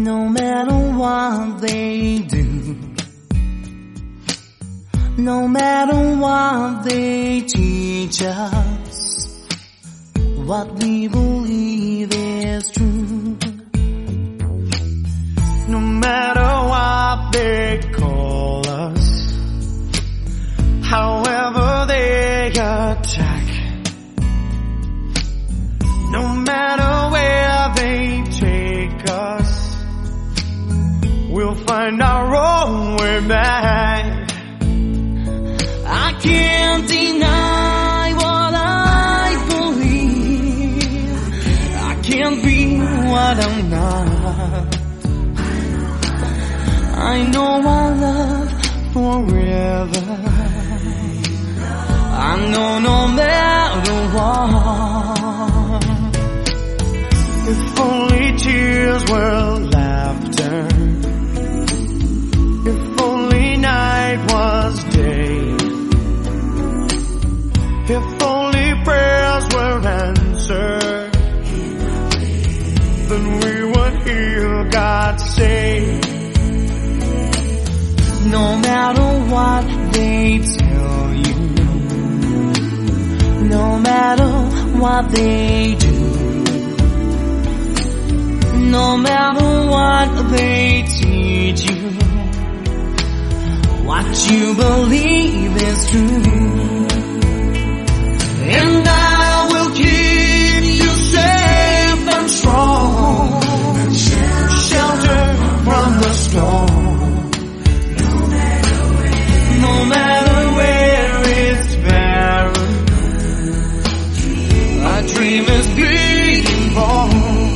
No matter what they do, no matter what they teach us, what we believe is true. No matter what they call us, however they attack, no matter where they take us, we'll find our own way back. I can't deny what I believe. I can't be what I'm not. I know our love forever. I know no matter what. If only tears were laughter, if only night was day, if only prayers were answered, then we would hear God say, no matter what they tell you, no matter what they do, no matter what they teach you, what you believe is true. And I will keep you safe and strong, shelter from the storm. No matter where it's barren, a dream is being born.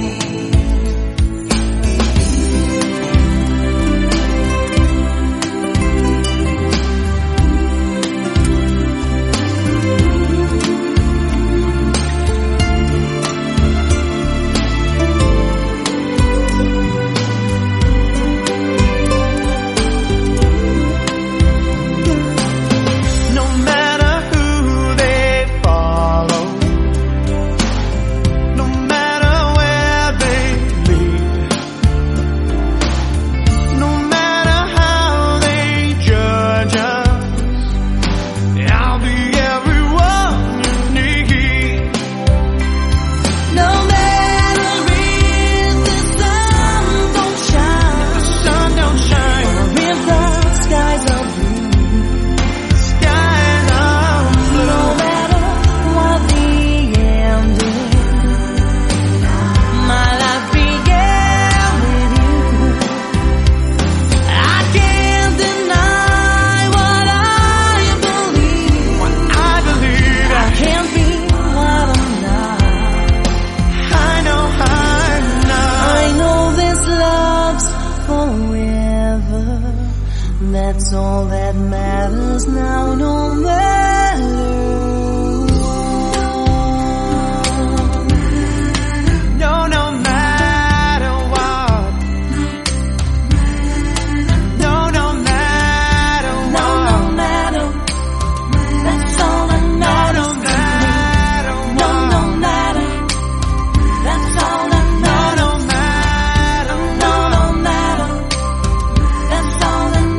That's all that matters now, no matter what. No, no matter what. No, no matter what. No, no matter. That's all that matters to me. No, no matter. That's all that matters. No, no matter. No, no matter. That's all that matters.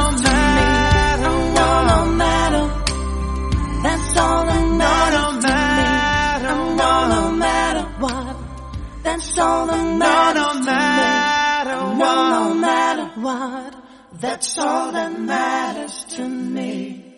That's all that matters to me. No, no matter what. That's all that matters to me. No, no matter what. That's all that matters to me.